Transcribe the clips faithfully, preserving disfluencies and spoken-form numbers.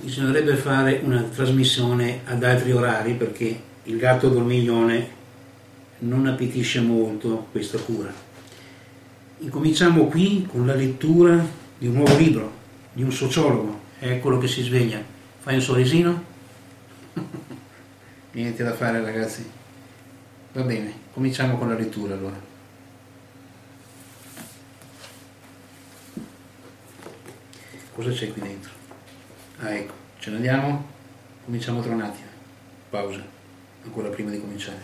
bisognerebbe fare una trasmissione ad altri orari, perché il gatto dormiglione non appetisce molto questa cura. Incominciamo qui con la lettura di un nuovo libro di un sociologo. Eccolo che si sveglia. Fai un sorrisino? Niente da fare, ragazzi. Va bene, cominciamo con la lettura allora. Cosa c'è qui dentro? Ah, ecco, ce ne andiamo? Cominciamo tra un attimo. Pausa, ancora prima di cominciare.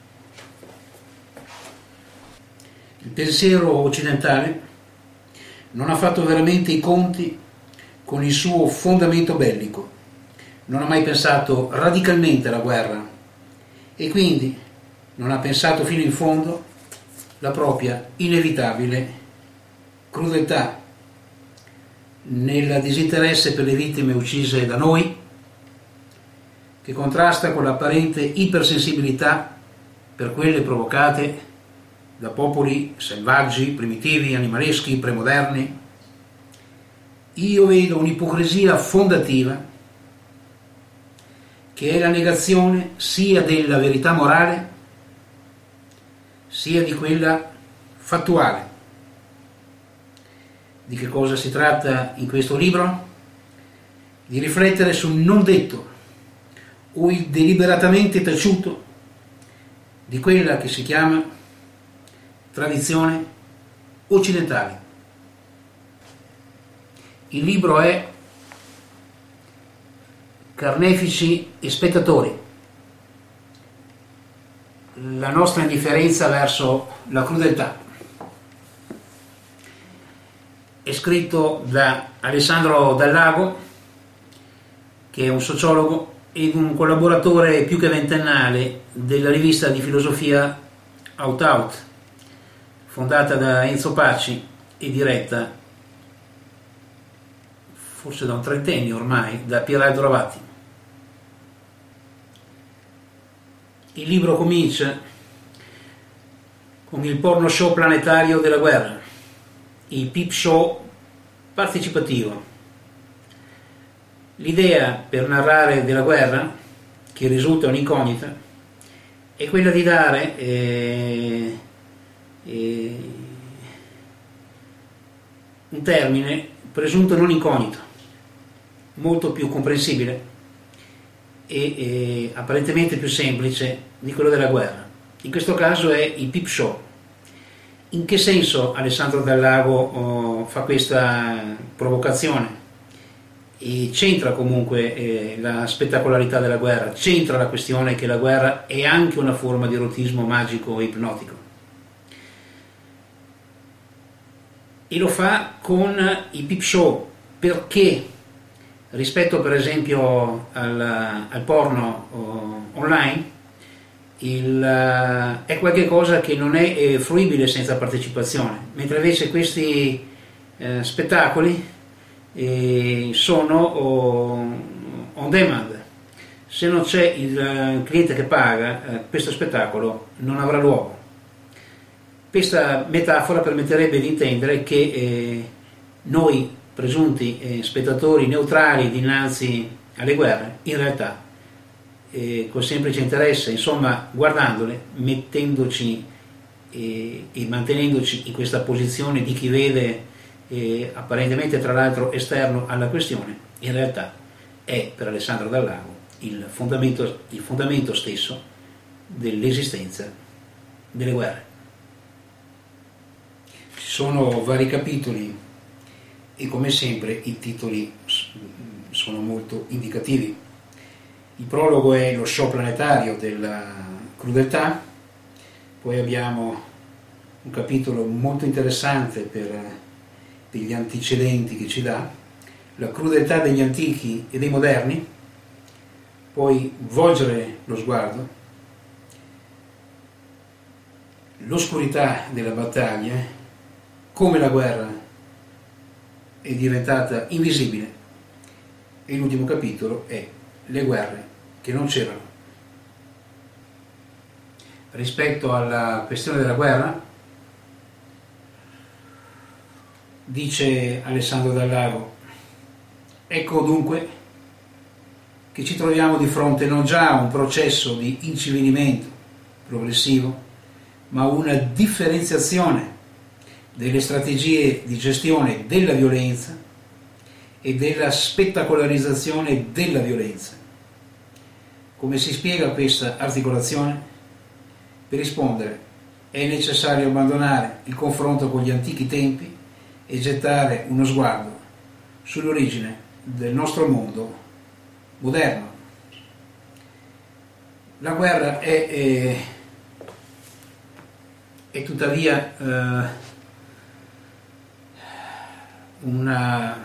Il pensiero occidentale non ha fatto veramente i conti con il suo fondamento bellico, non ha mai pensato radicalmente alla guerra e quindi non ha pensato fino in fondo la propria inevitabile crudeltà nel disinteresse per le vittime uccise da noi, che contrasta con l'apparente ipersensibilità per quelle provocate da popoli selvaggi, primitivi, animaleschi, premoderni. Io vedo un'ipocrisia fondativa che è la negazione sia della verità morale sia di quella fattuale. Di che cosa si tratta in questo libro? Di riflettere sul non detto o il deliberatamente taciuto di quella che si chiama tradizione occidentale. Il libro è Carnefici e spettatori. La nostra indifferenza verso la crudeltà. È scritto da Alessandro Dal Lago, che è un sociologo ed un collaboratore più che ventennale della rivista di filosofia Out Out, fondata da Enzo Pacci e diretta forse da un trentennio ormai da Pieraldo Ravati. Il libro comincia con il porno show planetario della guerra, il peep show partecipativo. L'idea per narrare della guerra, che risulta un'incognita, è quella di dare eh, eh, un termine presunto non incognito, molto più comprensibile e eh, apparentemente più semplice di quello della guerra. In questo caso è il peep show. In che senso Alessandro Dal Lago oh, fa questa provocazione? E c'entra comunque eh, la spettacolarità della guerra, c'entra la questione che la guerra è anche una forma di erotismo magico e ipnotico. E lo fa con i peep show, perché rispetto per esempio al, al porno oh, online, Il, uh, è qualcosa che non è eh, fruibile senza partecipazione, mentre invece questi eh, spettacoli eh, sono oh, on demand. Se non c'è il uh, cliente che paga, eh, questo spettacolo non avrà luogo. Questa metafora permetterebbe di intendere che eh, noi presunti eh, spettatori neutrali dinanzi alle guerre, in realtà Eh, col semplice interesse, insomma, guardandole, mettendoci eh, e mantenendoci in questa posizione di chi vede eh, apparentemente tra l'altro esterno alla questione, in realtà è per Alessandro Dal Lago il fondamento, il fondamento stesso dell'esistenza delle guerre. Ci sono vari capitoli e come sempre i titoli sono molto indicativi. Il prologo è lo show planetario della crudeltà, poi abbiamo un capitolo molto interessante per degli antecedenti che ci dà, la crudeltà degli antichi e dei moderni, poi volgere lo sguardo, l'oscurità della battaglia, come la guerra è diventata invisibile, e l'ultimo capitolo è le guerre che non c'erano. Rispetto alla questione della guerra, dice Alessandro Dal Lago, ecco dunque che ci troviamo di fronte non già a un processo di incivilimento progressivo, ma a una differenziazione delle strategie di gestione della violenza e della spettacolarizzazione della violenza. Come si spiega questa articolazione? Per rispondere è necessario abbandonare il confronto con gli antichi tempi e gettare uno sguardo sull'origine del nostro mondo moderno. La guerra è, è, è tuttavia eh, una,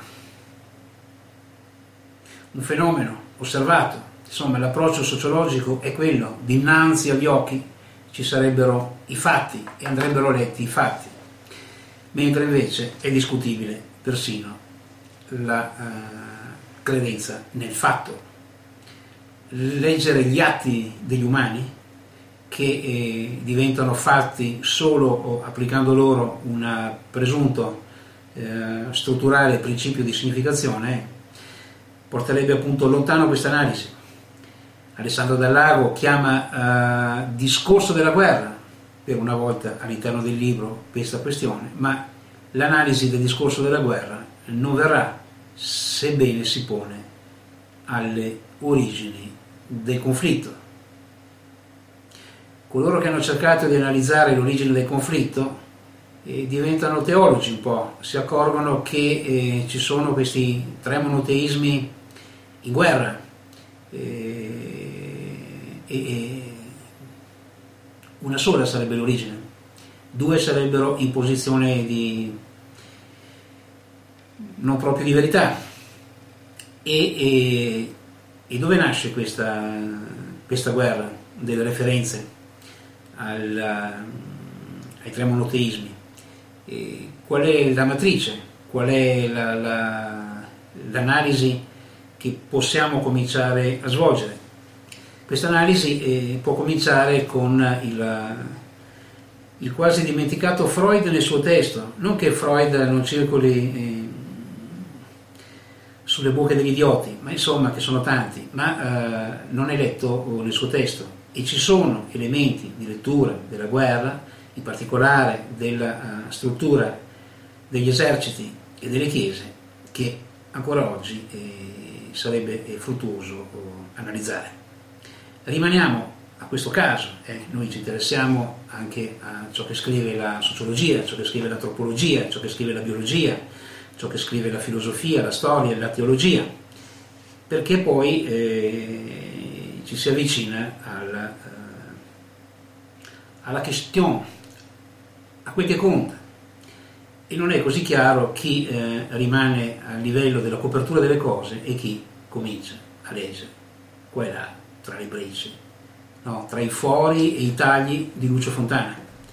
un fenomeno osservato. Insomma, l'approccio sociologico è quello: dinanzi agli occhi ci sarebbero i fatti e andrebbero letti i fatti, mentre invece è discutibile persino la uh, credenza nel fatto. Leggere gli atti degli umani che eh, diventano fatti solo applicando loro un presunto eh, strutturale principio di significazione porterebbe appunto lontano questa analisi. Alessandro Dal Lago chiama uh, discorso della guerra per una volta all'interno del libro questa questione, ma l'analisi del discorso della guerra non verrà, sebbene si pone alle origini del conflitto. Coloro che hanno cercato di analizzare l'origine del conflitto eh, diventano teologi un po', si accorgono che eh, ci sono questi tre monoteismi in guerra eh, e una sola sarebbe l'origine, due sarebbero in posizione di non proprio di verità. E, e, e dove nasce questa, questa guerra delle referenze al, ai tre monoteismi? E qual è la matrice? Qual è la, la, l'analisi che possiamo cominciare a svolgere? Questa analisi eh, può cominciare con il, il quasi dimenticato Freud nel suo testo. Non che Freud non circoli eh, sulle bocche degli idioti, ma insomma che sono tanti, ma eh, non è letto nel suo testo, e ci sono elementi di lettura della guerra, in particolare della uh, struttura degli eserciti e delle chiese, che ancora oggi eh, sarebbe eh, fruttuoso eh, analizzare. Rimaniamo a questo caso, eh, noi ci interessiamo anche a ciò che scrive la sociologia, ciò che scrive l'antropologia, ciò che scrive la biologia, ciò che scrive la filosofia, la storia, la teologia, perché poi eh, ci si avvicina alla, eh, alla question, a quel che conta, e non è così chiaro chi eh, rimane a livello della copertura delle cose e chi comincia a leggere qua e là tra le bricce, no? Tra i fori e i tagli di Lucio Fontana.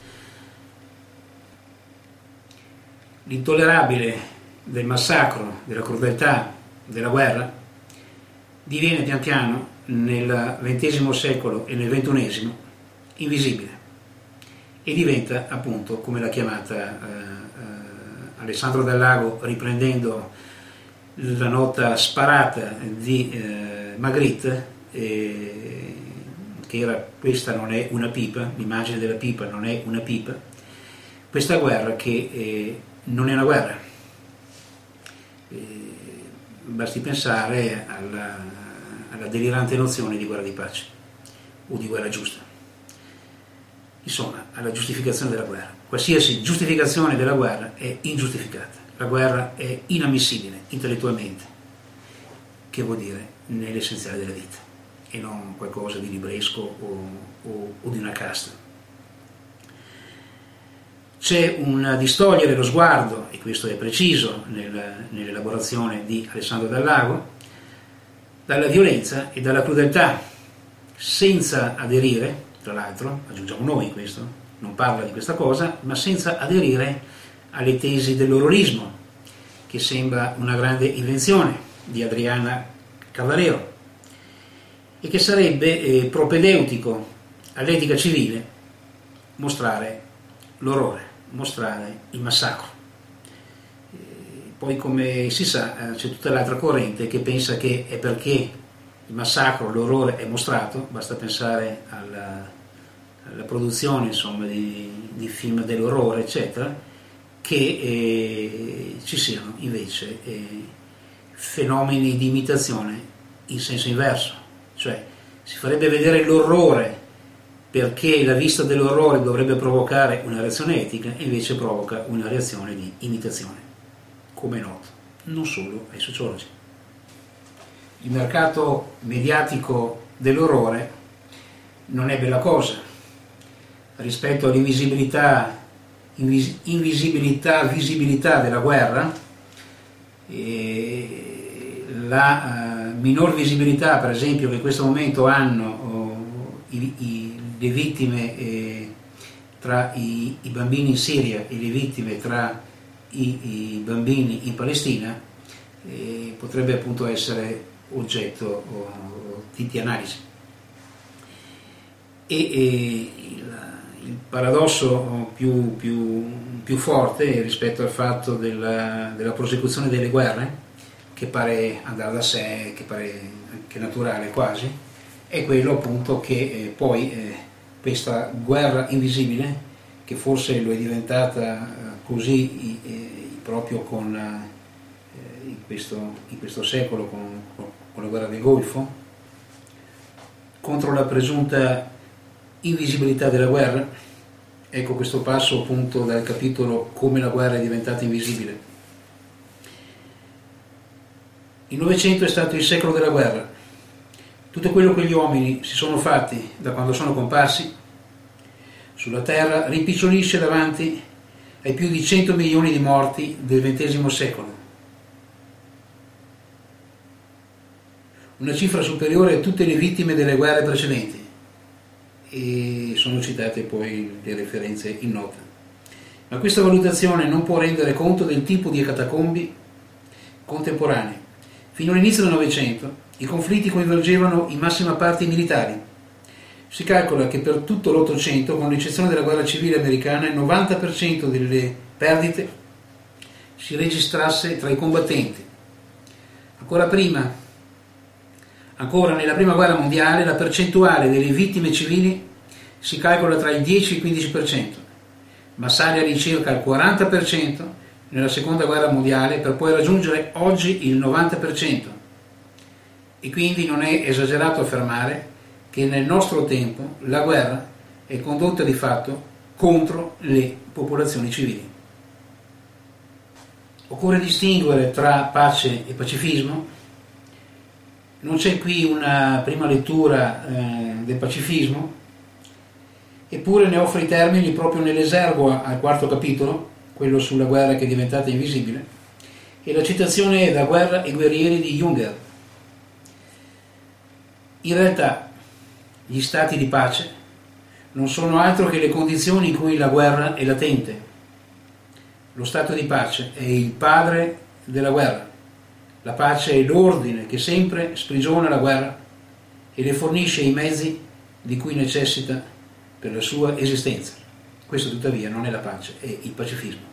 L'intollerabile del massacro, della crudeltà, della guerra diviene pian piano nel ventesimo secolo e nel ventunesimo invisibile e diventa appunto, come l'ha chiamata eh, eh, Alessandro Dal Lago riprendendo la nota sparata di eh, Magritte, eh, che era questa non è una pipa, l'immagine della pipa non è una pipa, questa guerra che eh, non è una guerra. Eh, basti pensare alla, alla delirante nozione di guerra di pace o di guerra giusta, insomma alla giustificazione della guerra. Qualsiasi giustificazione della guerra è ingiustificata, la guerra è inammissibile intellettualmente, che vuol dire nell'essenziale della vita e non qualcosa di libresco o, o, o di una casta. C'è un distogliere lo sguardo, e questo è preciso nel, nell'elaborazione di Alessandro Dal Lago, dalla violenza e dalla crudeltà, senza aderire, tra l'altro, aggiungiamo noi questo, non parla di questa cosa, ma senza aderire alle tesi dell'ororismo, che sembra una grande invenzione di Adriana Cavallero, e che sarebbe eh, propedeutico all'etica civile mostrare l'orrore, mostrare il massacro. E poi, come si sa, c'è tutta l'altra corrente che pensa che è perché il massacro, l'orrore è mostrato, basta pensare alla, alla produzione insomma, di, di film dell'orrore, eccetera, che eh, ci siano invece eh, fenomeni di imitazione in senso inverso, cioè si farebbe vedere l'orrore perché la vista dell'orrore dovrebbe provocare una reazione etica e invece provoca una reazione di imitazione, come è noto, non solo ai sociologi. Il mercato mediatico dell'orrore non è bella cosa rispetto all'invisibilità invis- invisibilità, visibilità della guerra, e la uh, minor visibilità per esempio che in questo momento hanno oh, i, i le vittime eh, tra i, i bambini in Siria e le vittime tra i, i bambini in Palestina eh, potrebbe appunto essere oggetto oh, di, di analisi. E, e il, il paradosso più, più, più forte rispetto al fatto della, della prosecuzione delle guerre, che pare andare da sé, che pare anche naturale quasi, è quello appunto che eh, poi eh, questa guerra invisibile, che forse lo è diventata eh, così eh, proprio con, eh, in, questo, in questo secolo con, con la guerra del Golfo, contro la presunta invisibilità della guerra. Ecco questo passo appunto dal capitolo Come la guerra è diventata invisibile. Il Novecento è stato il secolo della guerra. Tutto quello che gli uomini si sono fatti da quando sono comparsi sulla Terra rimpicciolisce davanti ai più di cento milioni di morti del ventesimo secolo. Una cifra superiore a tutte le vittime delle guerre precedenti. E sono citate poi le referenze in nota. Ma questa valutazione non può rendere conto del tipo di catacombi contemporanei. Fino all'inizio del Novecento i conflitti coinvolgevano in massima parte i militari. Si calcola che per tutto l'Ottocento, con l'eccezione della guerra civile americana, il novanta per cento delle perdite si registrasse tra i combattenti. Ancora prima, ancora nella prima guerra mondiale, la percentuale delle vittime civili si calcola tra il dieci e il quindici per cento, ma sale all'incirca al quaranta per cento nella seconda guerra mondiale, per poi raggiungere oggi il novanta per cento. E quindi non è esagerato affermare che nel nostro tempo la guerra è condotta di fatto contro le popolazioni civili. Occorre distinguere tra pace e pacifismo. Non c'è qui una prima lettura eh, del pacifismo, eppure ne offre i termini proprio nell'esergo al quarto capitolo, quello sulla guerra che è diventata invisibile, e la citazione è da Guerra e guerrieri di Junger. In realtà gli stati di pace non sono altro che le condizioni in cui la guerra è latente. Lo stato di pace è il padre della guerra. La pace è l'ordine che sempre sprigiona la guerra e le fornisce i mezzi di cui necessita per la sua esistenza. Questo tuttavia non è la pace, è il pacifismo.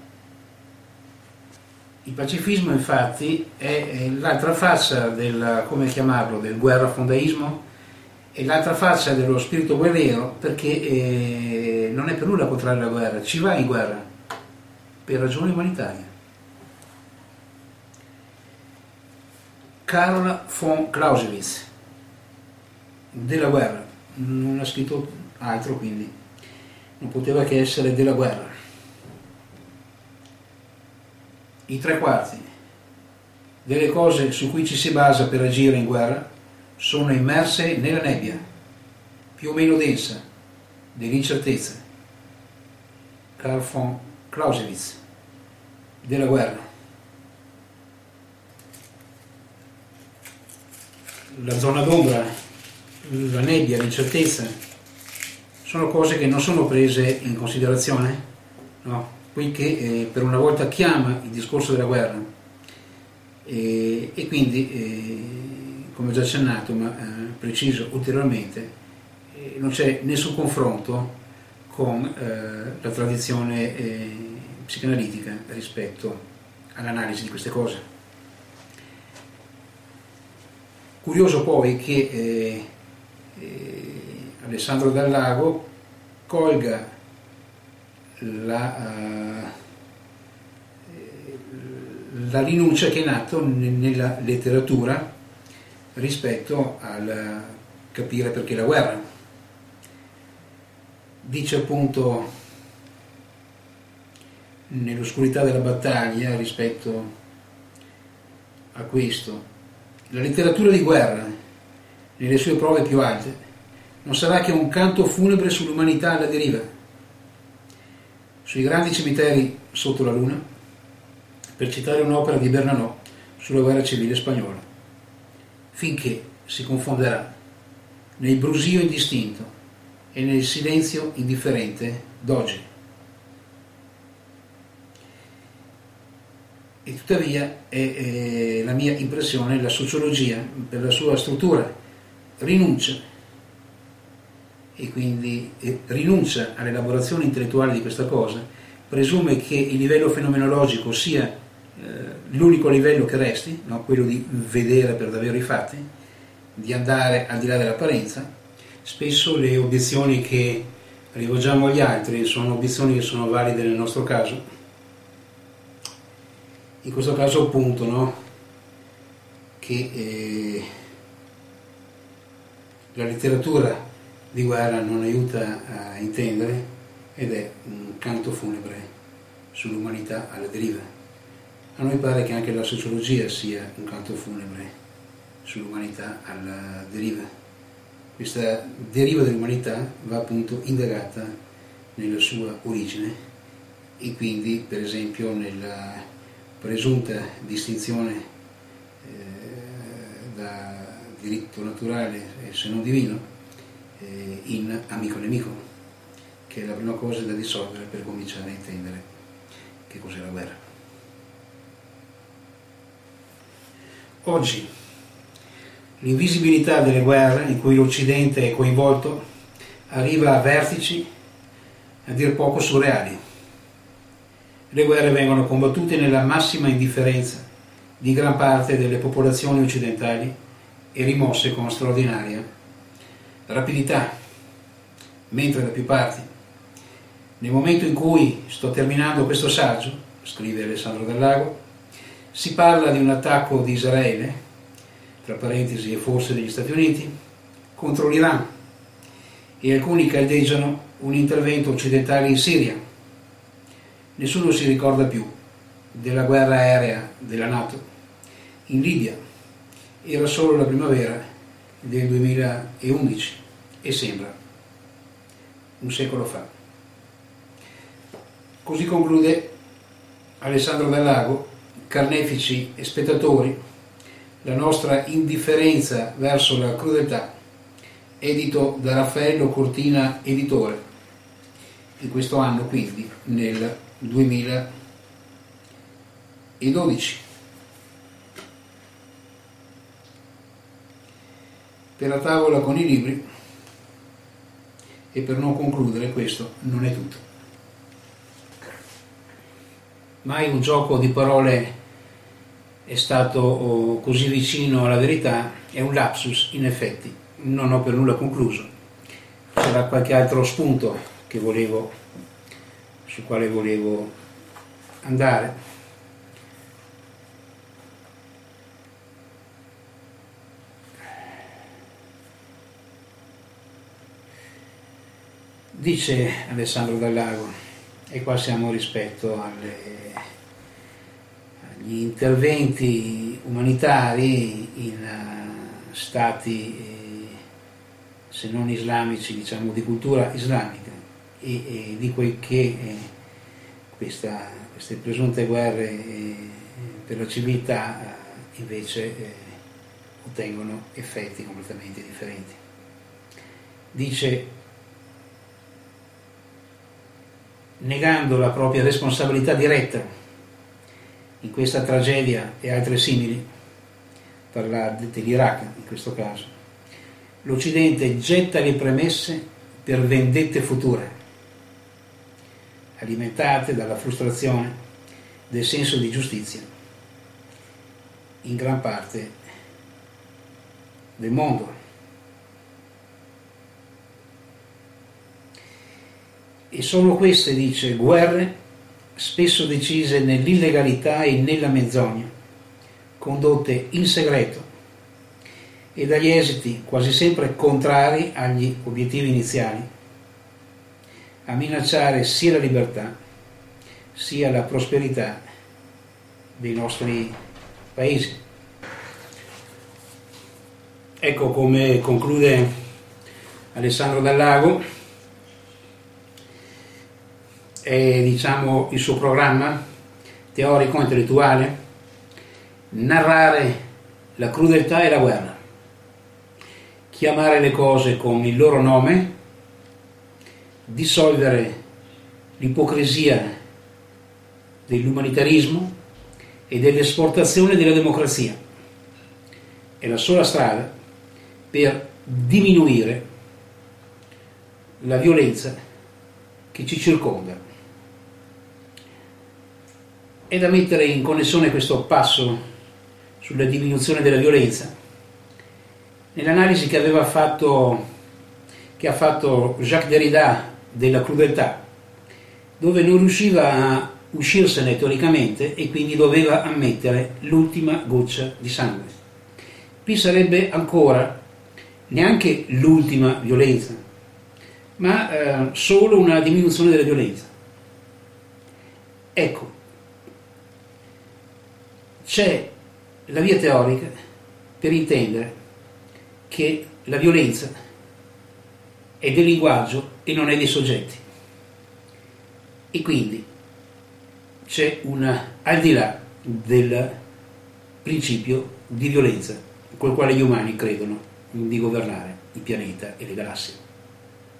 Il pacifismo infatti è l'altra faccia del, come chiamarlo, del guerrafondaismo, è l'altra faccia dello spirito guerriero, perché eh, non è per nulla contrario alla guerra, ci va in guerra per ragioni umanitarie. Karl von Clausewitz, della guerra, non ha scritto altro, quindi non poteva che essere della guerra. I tre quarti delle cose su cui ci si basa per agire in guerra sono immerse nella nebbia, più o meno densa, dell'incertezza. Karl von Clausewitz, della guerra. La zona d'ombra, la nebbia, l'incertezza, sono cose che non sono prese in considerazione, no? Poiché eh, per una volta chiama il discorso della guerra e, e quindi, eh, come ho già accennato, ma eh, preciso ulteriormente, eh, non c'è nessun confronto con eh, la tradizione eh, psicanalitica rispetto all'analisi di queste cose. Curioso poi che eh, eh, Alessandro Dal Lago colga la, uh, la rinuncia che è nata nella letteratura rispetto al capire perché la guerra. Dice appunto nell'oscurità della battaglia rispetto a questo: la letteratura di guerra, nelle sue prove più alte, non sarà che un canto funebre sull'umanità alla deriva, sui grandi cimiteri sotto la luna, per citare un'opera di Bernanò sulla guerra civile spagnola, finché si confonderà nel brusio indistinto e nel silenzio indifferente d'oggi. E tuttavia è, è la mia impressione, la sociologia, per la sua struttura, rinuncia e quindi eh, rinuncia all'elaborazione intellettuale di questa cosa, presume che il livello fenomenologico sia eh, l'unico livello che resti, no? Quello di vedere per davvero i fatti, di andare al di là dell'apparenza. Spesso le obiezioni che rivolgiamo agli altri sono obiezioni che sono valide nel nostro caso. In questo caso appunto, no? Che eh, la letteratura di guerra non aiuta a intendere ed è un canto funebre sull'umanità alla deriva. A noi pare che anche la sociologia sia un canto funebre sull'umanità alla deriva. Questa deriva dell'umanità va appunto indagata nella sua origine e quindi per esempio nella presunta distinzione eh, da diritto naturale e se non divino eh, in amico-nemico, che è la prima cosa da dissolvere per cominciare a intendere che cos'è la guerra. Oggi l'invisibilità delle guerre in cui l'Occidente è coinvolto arriva a vertici a dir poco surreali. Le guerre vengono combattute nella massima indifferenza di gran parte delle popolazioni occidentali e rimosse con straordinaria rapidità, mentre da più parti, nel momento in cui sto terminando questo saggio, scrive Alessandro Dal Lago, si parla di un attacco di Israele, tra parentesi e forse degli Stati Uniti, contro l'Iran, e alcuni caldeggiano un intervento occidentale in Siria. Nessuno si ricorda più della guerra aerea della NATO in Libia. Era solo la primavera del duemilaundici e sembra un secolo fa. Così conclude Alessandro Dal Lago: carnefici e spettatori, la nostra indifferenza verso la crudeltà, edito da Raffaello Cortina Editore, in questo anno quindi nel duemiladodici. Per la tavola con i libri, e per non concludere, questo non è tutto. Mai un gioco di parole è stato così vicino alla verità, è un lapsus in effetti, non ho per nulla concluso. C'era qualche altro spunto che volevo, sul quale volevo andare. Dice Alessandro Dal Lago, e qua siamo rispetto alle, agli interventi umanitari in uh, stati, eh, se non islamici, diciamo di cultura islamica, e, e dico che eh, questa, queste presunte guerre eh, per la civiltà eh, invece eh, ottengono effetti completamente differenti. Dice: negando la propria responsabilità diretta in questa tragedia e altre simili, parla dell'Iraq in questo caso, l'Occidente getta le premesse per vendette future, alimentate dalla frustrazione del senso di giustizia, in gran parte del mondo. E sono queste, dice, guerre spesso decise nell'illegalità e nella menzogna, condotte in segreto e dagli esiti quasi sempre contrari agli obiettivi iniziali, a minacciare sia la libertà sia la prosperità dei nostri paesi. Ecco come conclude Alessandro Dal Lago, è, diciamo, il suo programma teorico-intellettuale: narrare la crudeltà e la guerra, chiamare le cose con il loro nome, dissolvere l'ipocrisia dell'umanitarismo e dell'esportazione della democrazia. È la sola strada per diminuire la violenza che ci circonda. È da mettere in connessione questo passo sulla diminuzione della violenza nell'analisi che aveva fatto che ha fatto Jacques Derrida della crudeltà, dove non riusciva a uscirsene teoricamente e quindi doveva ammettere l'ultima goccia di sangue. Qui sarebbe ancora neanche l'ultima violenza, ma eh, solo una diminuzione della violenza. Ecco, c'è la via teorica per intendere che la violenza è del linguaggio e non è dei soggetti, e quindi c'è una, al di là del principio di violenza col quale gli umani credono di governare il pianeta e le galassie.